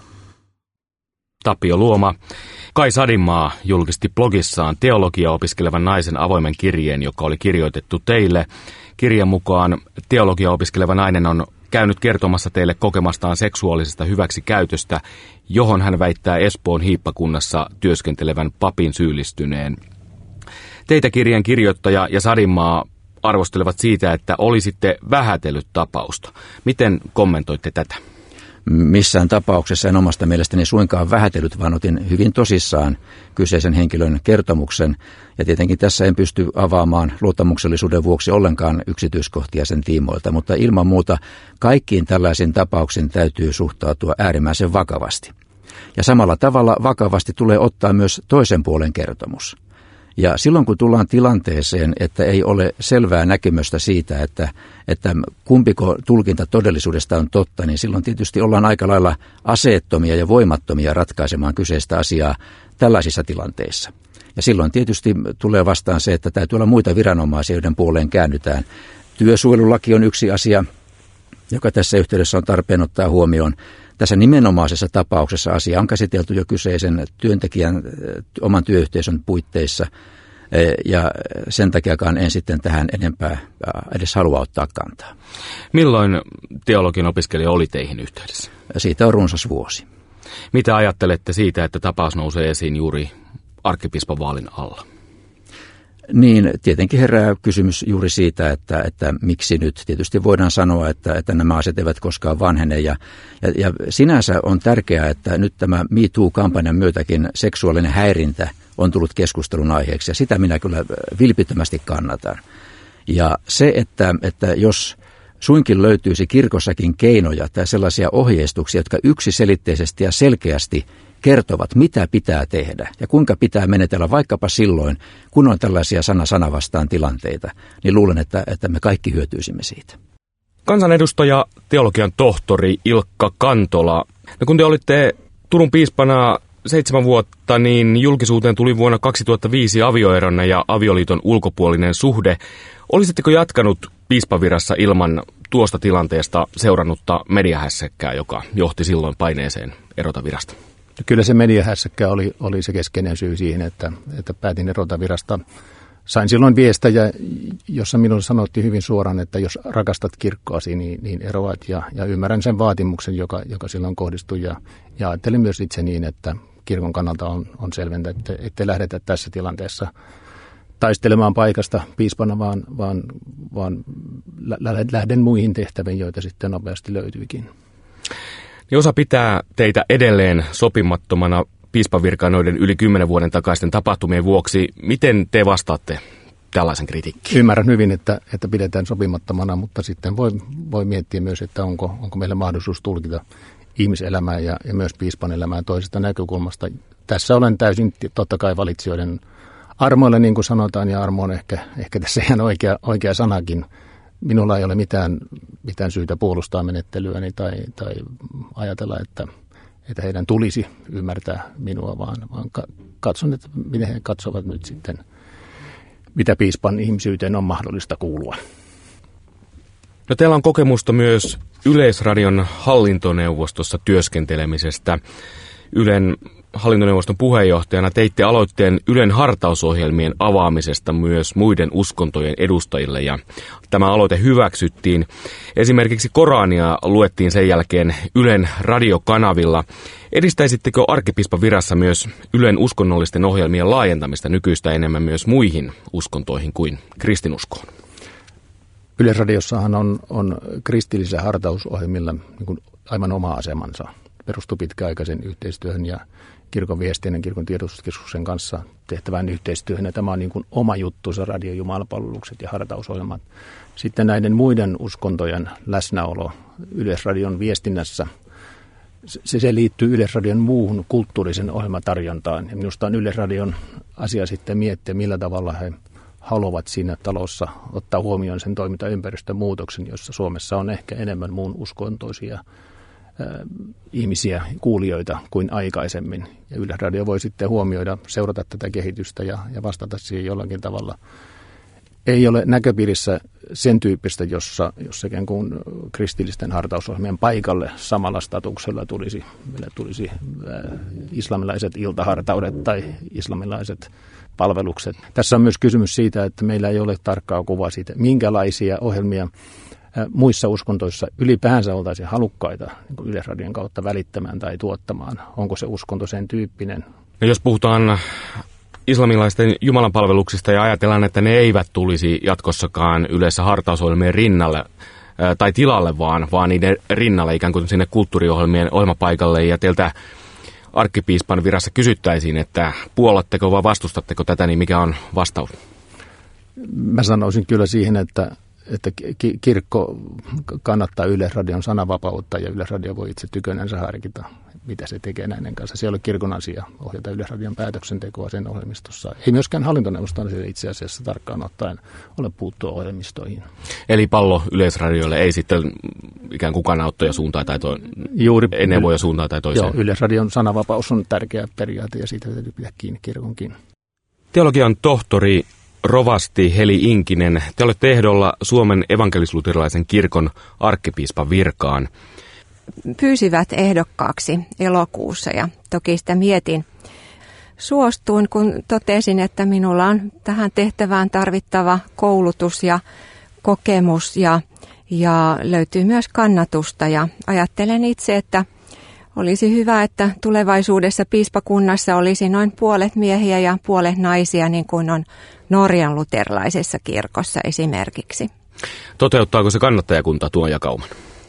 Tapio Luoma. Kai Sadinmaa julkisti blogissaan teologiaa opiskelevan naisen avoimen kirjeen, joka oli kirjoitettu teille. Kirjan mukaan teologiaa opiskeleva nainen on käynyt kertomassa teille kokemastaan seksuaalisesta hyväksikäytöstä, johon hän väittää Espoon hiippakunnassa työskentelevän papin syyllistyneen. Teitä kirjan kirjoittaja ja Sadinmaa arvostelevat siitä, että olisitte vähätellyt tapausta. Miten kommentoitte tätä? Missään tapauksessa en omasta mielestäni suinkaan vähätellyt, vaan otin hyvin tosissaan kyseisen henkilön kertomuksen. Ja tietenkin tässä en pysty avaamaan luottamuksellisuuden vuoksi ollenkaan yksityiskohtia sen tiimoilta, mutta ilman muuta kaikkiin tällaisiin tapauksiin täytyy suhtautua äärimmäisen vakavasti. Ja samalla tavalla vakavasti tulee ottaa myös toisen puolen kertomus. Ja silloin kun tullaan tilanteeseen, että ei ole selvää näkemystä siitä, että kumpiko tulkinta todellisuudesta on totta, niin silloin tietysti ollaan aika lailla aseettomia ja voimattomia ratkaisemaan kyseistä asiaa tällaisissa tilanteissa. Ja silloin tietysti tulee vastaan se, että täytyy olla muita viranomaisia, joiden puoleen käännytään. Työsuojelulaki on yksi asia, joka tässä yhteydessä on tarpeen ottaa huomioon. Tässä nimenomaisessa tapauksessa asia on käsitelty jo kyseisen työntekijän oman työyhteisön puitteissa, ja sen takiakaan en sitten tähän enempää edes halua ottaa kantaa. Milloin teologian opiskelija oli teihin yhteydessä? Siitä on runsas vuosi. Mitä ajattelette siitä, että tapaus nousee esiin juuri arkkipiispan vaalin alla? Niin, tietenkin herää kysymys juuri siitä, että miksi nyt. Tietysti voidaan sanoa, että nämä asiat eivät koskaan vanhene. Ja sinänsä on tärkeää, että nyt tämä Me Too-kampanjan myötäkin seksuaalinen häirintä on tullut keskustelun aiheeksi. Ja sitä minä kyllä vilpittömästi kannatan. Ja se, että jos suinkin löytyisi kirkossakin keinoja tai sellaisia ohjeistuksia, jotka yksiselitteisesti ja selkeästi kertovat, mitä pitää tehdä ja kuinka pitää menetellä vaikkapa silloin, kun on tällaisia sana vastaan tilanteita, niin luulen, että me kaikki hyötyisimme siitä. Kansanedustaja, teologian tohtori Ilkka Kantola. No kun te olitte Turun piispana 7 vuotta, niin julkisuuteen tuli vuonna 2005 avioerona ja avioliiton ulkopuolinen suhde. Olisitteko jatkanut piispavirassa ilman tuosta tilanteesta seurannutta mediahässäkkää, joka johti silloin paineeseen erota virasta? Kyllä se mediahässäkkä oli se keskeinen syy siihen, että päätin erota virasta. Sain silloin viestejä, jossa minulle sanottiin hyvin suoraan, että jos rakastat kirkkoasi, niin eroat. Ja ymmärrän sen vaatimuksen, joka silloin kohdistui. Ja ajattelin myös itse niin, että kirkon kannalta on selventä, ettei lähdetä tässä tilanteessa taistelemaan paikasta piispana, vaan lähden muihin tehtäviin, joita sitten nopeasti löytyikin. Niin osa pitää teitä edelleen sopimattomana piispavirkailijoiden yli 10 vuoden takaisten tapahtumien vuoksi. Miten te vastaatte tällaisen kritiikkiin? Ymmärrän hyvin, että pidetään sopimattomana, mutta sitten voi miettiä myös, että onko meillä mahdollisuus tulkita ihmiselämää ja myös piispan elämää toisesta näkökulmasta. Tässä olen täysin totta kai valitsijoiden armoille, niin kuin sanotaan, ja armo on ehkä tässä ihan oikea sanakin. Minulla ei ole mitään syytä puolustaa menettelyäni tai ajatella, että heidän tulisi ymmärtää minua, vaan katson, että miten he katsovat nyt sitten, mitä piispan ihmisyyteen on mahdollista kuulua. No, teillä on kokemusta myös Yleisradion hallintoneuvostossa työskentelemisestä. Ylen hallintoneuvoston puheenjohtajana teitte aloitteen Ylen hartausohjelmien avaamisesta myös muiden uskontojen edustajille, ja tämä aloite hyväksyttiin. Esimerkiksi Korania luettiin sen jälkeen Ylen radiokanavilla. Edistäisittekö arkkipiispan virassa myös Ylen uskonnollisten ohjelmien laajentamista nykyistä enemmän myös muihin uskontoihin kuin kristinuskoon? Yleisradiossahan on kristillisillä hartausohjelmilla niin kuin aivan oma asemansa. Perustuu pitkäaikaisen yhteistyöhön ja kirkon viestinnän, kirkon tiedotuskeskuksen kanssa tehtävään yhteistyöhön. Ja tämä on niin kuin oma juttuunsa, radiojumalapalvelukset ja hartausohjelmat. Sitten näiden muiden uskontojen läsnäolo Yleisradion viestinnässä, se liittyy Yleisradion muuhun kulttuurisen ohjelmatarjontaan. Ja minusta on Yleisradion asia sitten miettiä, millä tavalla he haluavat siinä talossa ottaa huomioon sen toimintaympäristön muutoksen, jossa Suomessa on ehkä enemmän muun uskontoisia ihmisiä, kuulijoita kuin aikaisemmin. Ja Yleisradio voi sitten huomioida, seurata tätä kehitystä ja vastata siihen jollakin tavalla. Ei ole näköpiirissä sen tyyppistä, jossa ikään kuin kristillisten hartausohjelmien paikalle samalla statuksella tulisi islamilaiset iltahartaudet tai islamilaiset palvelukset. Tässä on myös kysymys siitä, että meillä ei ole tarkkaa kuvaa siitä, minkälaisia ohjelmia muissa uskontoissa ylipäänsä oltaisiin halukkaita niin Yleisradion kautta välittämään tai tuottamaan. Onko se uskonto sen tyyppinen? No, jos puhutaan islamilaisten jumalanpalveluksista ja ajatellaan, että ne eivät tulisi jatkossakaan yleensä hartausohjelmien rinnalle tai tilalle, vaan niiden rinnalle ikään kuin sinne kulttuuriohjelmien ohjelmapaikalle, ja teiltä arkkipiispan virassa kysyttäisiin, että puolatteko vai vastustatteko tätä, niin mikä on vastaus? Mä sanoisin kyllä siihen, että kirkko kannattaa Yleisradion sananvapautta ja Yleisradio voi itse tykönänsä harkita. mitä se tekee näiden kanssa. Se ei ole kirkon asia ohjata Yleisradion päätöksentekoa sen ohjelmistossa. Ei myöskään hallintoneuvoston itse asiassa tarkkaan ottaen ole puuttua ohjelmistoihin. Eli pallo Yleisradiolle ei sitten ikään kuin kannanottoja suuntaan tai neuvoja suuntaan tai toiseen. Joo, Yleisradion sananvapaus on tärkeä periaate ja siitä täytyy pitää kiinni kirkonkin. Teologian tohtori rovasti Heli Inkinen, te olette ehdolla Suomen evankelis-luterilaisen kirkon arkkipiispan virkaan. Pyysivät ehdokkaaksi elokuussa ja toki sitä mietin. Suostuin, kun totesin, että minulla on tähän tehtävään tarvittava koulutus ja kokemus ja löytyy myös kannatusta. Ja ajattelen itse, että olisi hyvä, että tulevaisuudessa piispakunnassa olisi noin puolet miehiä ja puolet naisia, niin kuin on Norjan luterilaisessa kirkossa esimerkiksi. Toteuttaako se kannattajakunta tuon jakauman?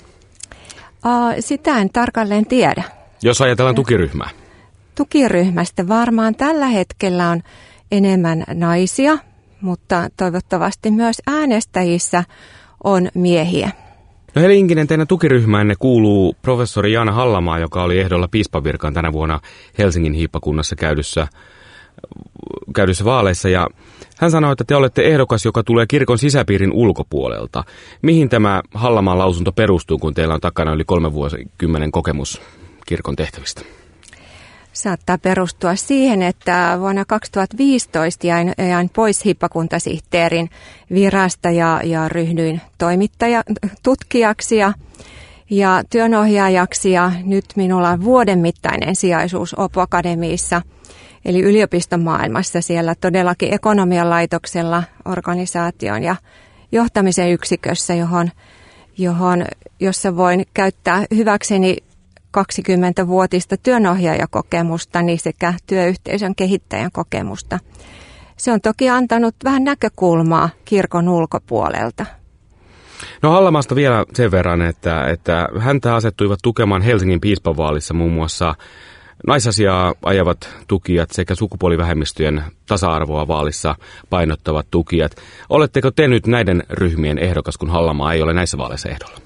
Sitä en tarkalleen tiedä. Jos ajatellaan tukiryhmää. Tukiryhmästä varmaan tällä hetkellä on enemmän naisia, mutta toivottavasti myös äänestäjissä on miehiä. No Heli Inkinen, teidän tukiryhmäänne kuuluu professori Jaana Hallamaa, joka oli ehdolla piispavirkaan tänä vuonna Helsingin hiippakunnassa käydyissä vaaleissa. Ja hän sanoi, että te olette ehdokas, joka tulee kirkon sisäpiirin ulkopuolelta. Mihin tämä Hallamaan lausunto perustuu, kun teillä on takana yli 3 vuosikymmenen kokemus kirkon tehtävistä? Saattaa perustua siihen, että vuonna 2015 jäin pois hiippakuntasihteerin virasta ja ryhdyin tutkijaksi ja työnohjaajaksi. Ja nyt minulla on vuoden mittainen sijaisuus Opo Akademiissa, eli yliopiston maailmassa siellä todellakin ekonomian laitoksella, organisaation ja johtamisen yksikössä, jossa voin käyttää hyväkseni 20-vuotista työnohjaajakokemustani sekä työyhteisön kehittäjän kokemusta. Se on toki antanut vähän näkökulmaa kirkon ulkopuolelta. No Hallamaasta vielä sen verran, että häntä asettuivat tukemaan Helsingin piispanvaalissa muun muassa naisasiaa ajavat tukijat sekä sukupuolivähemmistöjen tasa-arvoa vaalissa painottavat tukijat. Oletteko te nyt näiden ryhmien ehdokas, kun Hallamaa ei ole näissä vaaleissa ehdolla?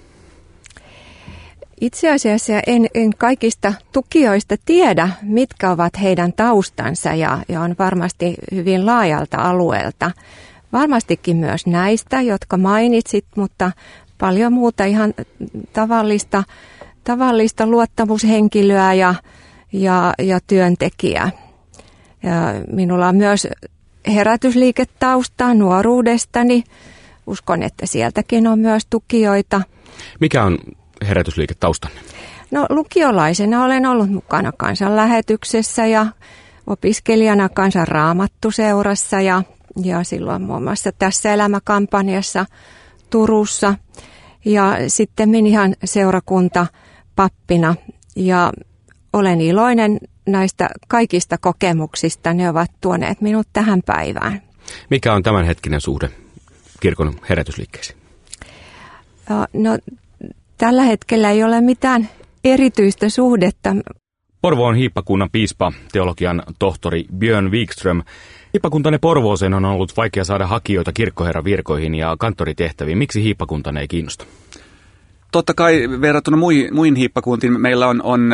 Itse asiassa en kaikista tukijoista tiedä, mitkä ovat heidän taustansa ja on varmasti hyvin laajalta alueelta. Varmastikin myös näistä, jotka mainitsit, mutta paljon muuta ihan tavallista luottamushenkilöä ja työntekijää. Ja minulla on myös herätysliiketaustaa nuoruudestani. Uskon, että sieltäkin on myös tukijoita. Mikä on herätysliiketaustanne? No lukiolaisena olen ollut mukana kansanlähetyksessä ja opiskelijana kansanraamattuseurassa ja silloin muun muassa Tässä elämä-kampanjassa Turussa. Ja sitten ihan seurakunta pappina ja olen iloinen näistä kaikista kokemuksista. Ne ovat tuoneet minut tähän päivään. Mikä on tämänhetkinen suhde kirkon herätysliikkeisiin? No tällä hetkellä ei ole mitään erityistä suhdetta. Porvoon hiippakunnan piispa, teologian tohtori Björn Wikström. Hiippakuntanne Porvooseen on ollut vaikea saada hakijoita kirkkoherran virkoihin ja kanttoritehtäviin. Miksi hiippakuntanne ei kiinnosta? Totta kai verrattuna muihin hiippakuntiin meillä on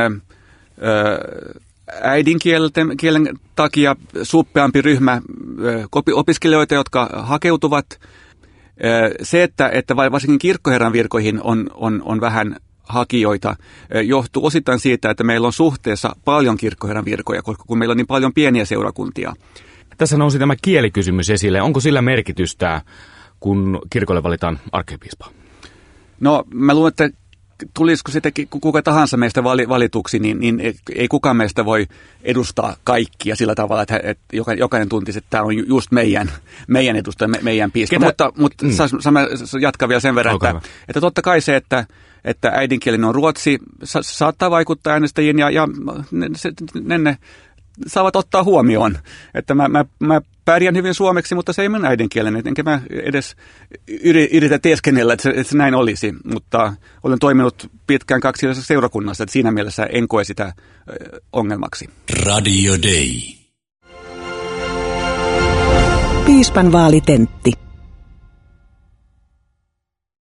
äidinkielen takia suppeampi ryhmä opiskelijoita, jotka hakeutuvat. Se, että varsinkin kirkkoherran virkoihin on vähän hakijoita, johtuu osittain siitä, että meillä on suhteessa paljon kirkkoherran virkoja, koska kun meillä on niin paljon pieniä seurakuntia. Tässä nousi tämä kielikysymys esille. Onko sillä merkitystä, kun kirkolle valitaan arkkipiispaa? No mä luulen, että tulisiko sitten kuka tahansa meistä valituksi, niin ei kukaan meistä voi edustaa kaikkia sillä tavalla, että jokainen tuntisi, että tämä on just meidän edustaja, meidän piispa. Mutta mä jatkan vielä sen verran, että totta kai se, että äidinkielinen on ruotsi, saattaa vaikuttaa äänestäjiin ja ne saavat ottaa huomioon. Että mä pärjään hyvin suomeksi, mutta se ei minun äidinkieleni, enkä mä edes yritä teeskennellä, että se näin olisi. Mutta olen toiminut pitkään kaksikielisessä seurakunnassa, että siinä mielessä en koe sitä ongelmaksi. Radio Day. Piispan vaalitentti.